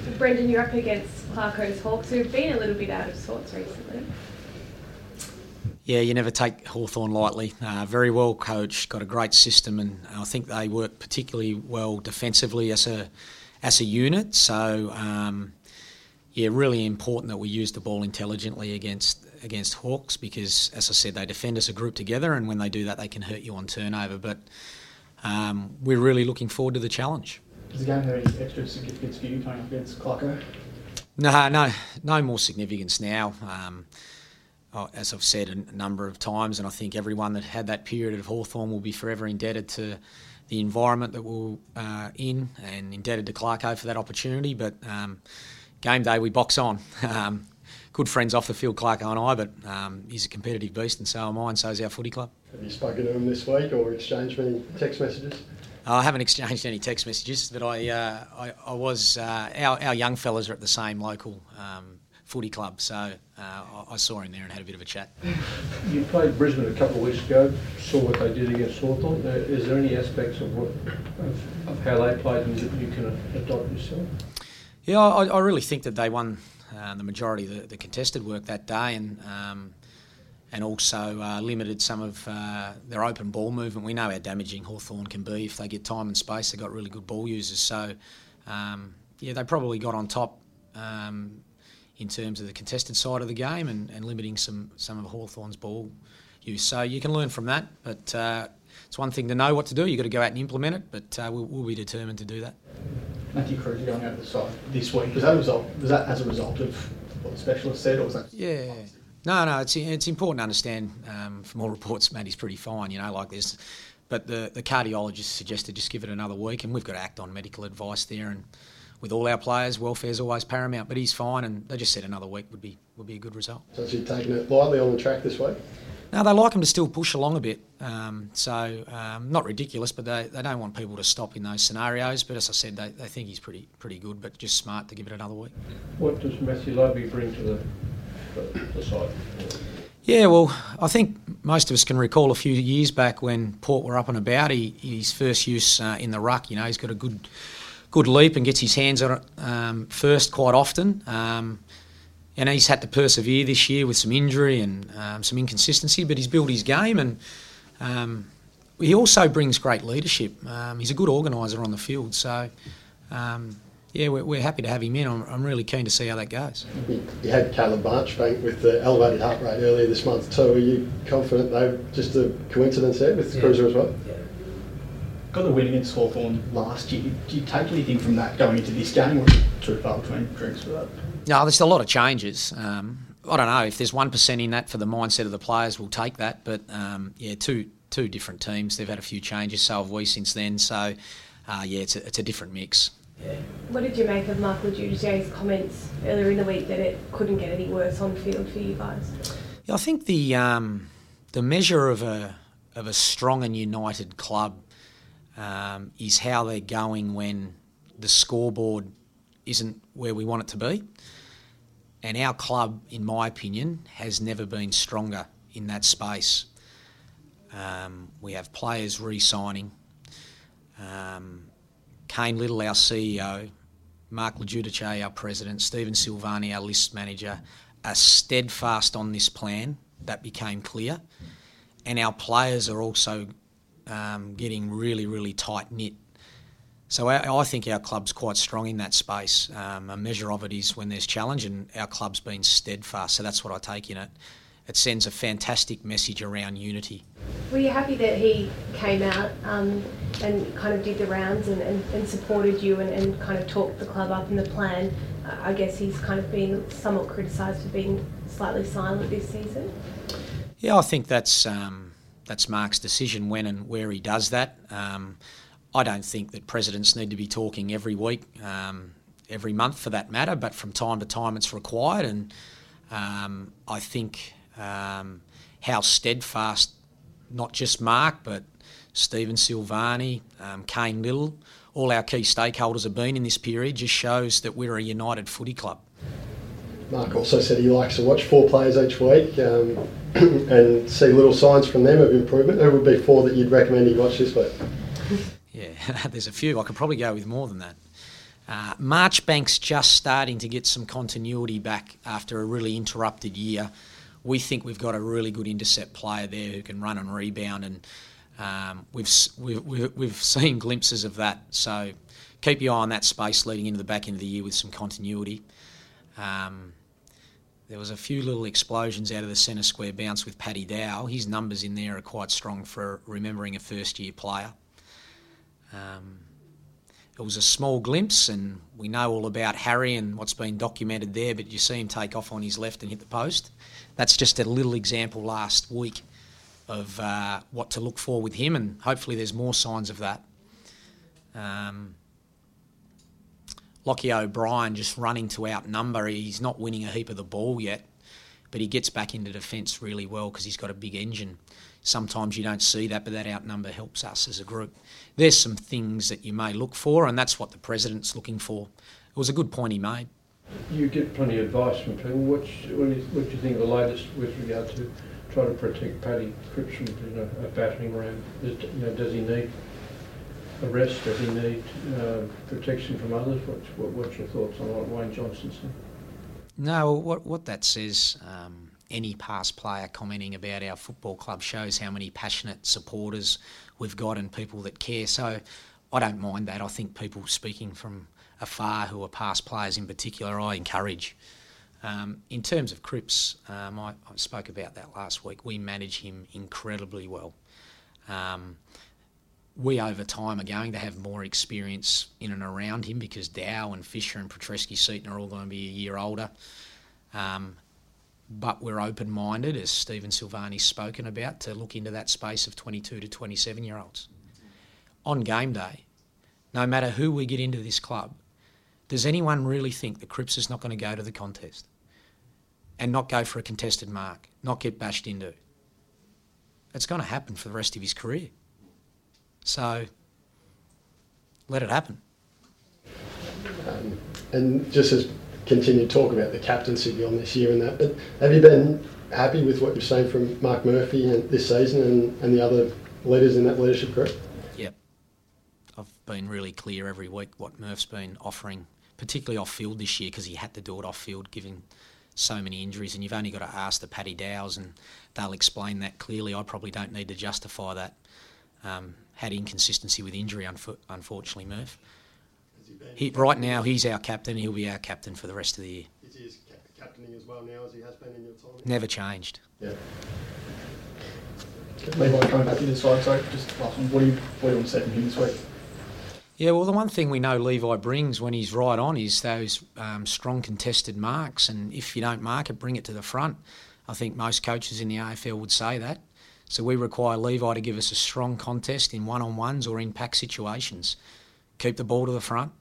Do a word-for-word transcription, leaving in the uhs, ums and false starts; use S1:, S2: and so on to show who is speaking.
S1: Brendan, you're up against Clarko's Hawks, who've been a little bit out of sorts recently.
S2: Yeah, you never take Hawthorn lightly. Uh, very well coached, got a great system, and I think they work particularly well defensively as a as a unit. So, um, yeah, really important that we use the ball intelligently against against Hawks because, as I said, they defend as a group together, and when they do that, they can hurt you on turnover. But um, we're really looking forward to the challenge.
S3: Does the game have any extra significance for you playing up against Clarko?
S2: No, no, no more significance now. Um, as I've said a number of times, and I think everyone that had that period at Hawthorn will be forever indebted to the environment that we're uh, in and indebted to Clarko for that opportunity. But um, game day, we box on. Um, good friends off the field, Clarko and I, but um, he's a competitive beast and so am I, and so is our footy club.
S4: Have you spoken to him this week or exchanged any text messages?
S2: I haven't exchanged any text messages, but I uh, I, I was, uh, our, our young fellas are at the same local um, footy club, so uh, I, I saw him there and had a bit of a chat.
S5: You played Brisbane a couple of weeks ago, saw what they did against Hawthorn. Uh, is there any aspects of what of, of how they played that you can adopt yourself?
S2: Yeah, I, I really think that they won uh, the majority of the, the contested work that day, and um, and also uh, limited some of uh, their open ball movement. We know how damaging Hawthorn can be if they get time and space. They've got really good ball users. So, um, yeah, they probably got on top um, in terms of the contested side of the game and, and limiting some, some of Hawthorn's ball use. So you can learn from that, but uh, it's one thing to know what to do. You've got to go out and implement it, but uh, we'll, we'll be determined to do that.
S3: Matthew Kreuzer going out of the side this week. Was that, a result, was that as a result of what the specialist said, or was that...
S2: Yeah. No, no, it's it's important to understand um, from all reports Matty's pretty fine, you know, like this. But the, the cardiologist suggested just give it another week, and we've got to act on medical advice there. And with all our players, welfare's always paramount. But he's fine, and they just said another week would be would be a good result.
S4: So is he taking it lightly on the track this week?
S2: No, they like him to still push along a bit. Um, so um, not ridiculous, but they, they don't want people to stop in those scenarios. But as I said, they, they think he's pretty pretty good, but just smart to give it another week.
S5: What does Matthew Lobby bring to the the, the side?
S2: Yeah, well, I think most of us can recall a few years back when Port were up and about. He, his first use uh, in the ruck, you know, he's got a good good leap and gets his hands on it um, first quite often. Um, and he's had to persevere this year with some injury and um, some inconsistency, but he's built his game, and um, he also brings great leadership. Um, he's a good organiser on the field, so... Um, Yeah, we're, we're happy to have him in. I'm, I'm really keen to see how that goes.
S4: You had Caleb Marchbank with the elevated heart rate earlier this month too. Are you confident they just a coincidence there with yeah. Kreuzer as well?
S3: Yeah. Got the win against Hawthorn last year. Do you take anything from that going into this game, or is it too far between drinks for that?
S2: No, there's a lot of changes. Um, I don't know if there's one percent in that for the mindset of the players. We'll take that, but um, yeah, two two different teams. They've had a few changes, so have we since then. So uh, yeah, it's a, it's a different mix.
S1: Yeah. What did you make of Mark LaGiudice's comments earlier in the week that it couldn't get any worse on field for you guys?
S2: Yeah, I think the um, the measure of a of a strong and united club um, is how they're going when the scoreboard isn't where we want it to be. And our club, in my opinion, has never been stronger in that space. Um, we have players re-signing. Um, Kane Little, our C E O, Mark LaGiudice, our president, Stephen Silvani, our list manager, are steadfast on this plan. That became clear. And our players are also um, getting really, really tight-knit. So I, I think our club's quite strong in that space. Um, a measure of it is when there's challenge, and our club's been steadfast. So that's what I take in it. It sends a fantastic message around unity.
S1: Were you happy that he came out um, and kind of did the rounds and, and, and supported you and, and kind of talked the club up in the plan? Uh, I guess he's kind of been somewhat criticised for being slightly silent this season.
S2: Yeah, I think that's um, that's Mark's decision when and where he does that. Um, I don't think that presidents need to be talking every week, um, every month for that matter, but from time to time it's required. And um, I think um, how steadfast not just Mark, but Stephen Silvani, um, Kane Little, all our key stakeholders have been in this period, just shows that we're a united footy club.
S4: Mark also said he likes to watch four players each week um, and see little signs from them of improvement. Who would be four that you'd recommend he watch this week?
S2: Yeah, there's a few. I could probably go with more than that. Uh, Marchbank's just starting to get some continuity back after a really interrupted year. We think we've got a really good intercept player there who can run and rebound, and um, we've, we've we've seen glimpses of that. So keep your eye on that space leading into the back end of the year with some continuity. Um, there was a few little explosions out of the centre square bounce with Paddy Dow. His numbers in there are quite strong for remembering a first-year player. Um, It was a small glimpse, and we know all about Harry and what's been documented there, but you see him take off on his left and hit the post. That's just a little example last week of uh, what to look for with him, and hopefully there's more signs of that. Um, Lockie O'Brien just running to outnumber. He's not winning a heap of the ball yet, but he gets back into defence really well because he's got a big engine. Sometimes you don't see that, but that outnumber helps us as a group. There's some things that you may look for, and that's what the President's looking for. It was a good point he made.
S5: You get plenty of advice from people. What, what, do you, what do you think of the latest with regard to trying to protect Paddy Cripps from you know, a battering ram? Is, you know, does he need a rest? Does he need uh, protection from others? What's, what, what's your thoughts on what Wayne Johnston said?
S2: No, what, what that says... Um, any past player commenting about our football club shows how many passionate supporters we've got and people that care. So I don't mind that. I think people speaking from afar who are past players in particular, I encourage. Um, in terms of Cripps, um, I, I spoke about that last week. We manage him incredibly well. Um, we over time are going to have more experience in and around him because Dow and Fisher and Petreski-Seaton are all going to be a year older. Um, But we're open-minded, as Stephen Silvani's spoken about, to look into that space of twenty-two to twenty-seven-year-olds. On game day, no matter who we get into this club, does anyone really think that Cripps is not going to go to the contest and not go for a contested mark, not get bashed into? It's going to happen for the rest of his career. So, let it happen.
S4: Um, and just as continue to talk about the captaincy beyond this year and that, but have you been happy with what you've seen from Mark Murphy and this season and, and the other leaders in that leadership group?
S2: Yep. I've been really clear every week what Murph's been offering, particularly off-field this year because he had to do it off-field given so many injuries, and you've only got to ask the Paddy Dows and they'll explain that clearly. I probably don't need to justify that. Um, had inconsistency with injury, unfo- unfortunately, Murph. He, right now, he's our captain. He'll be our captain for the rest of the year.
S4: Is he as ca- captaining as well now as he has been in your time?
S2: Never changed.
S4: Yeah.
S3: Levi, coming back to this side, sorry, just last one. What do you, what do you want to say from him this week?
S2: Yeah, well, the one thing we know Levi brings when he's right on is those um, strong contested marks, and if you don't mark it, bring it to the front. I think most coaches in the A F L would say that. So we require Levi to give us a strong contest in one-on-ones or in pack situations. Keep the ball to the front.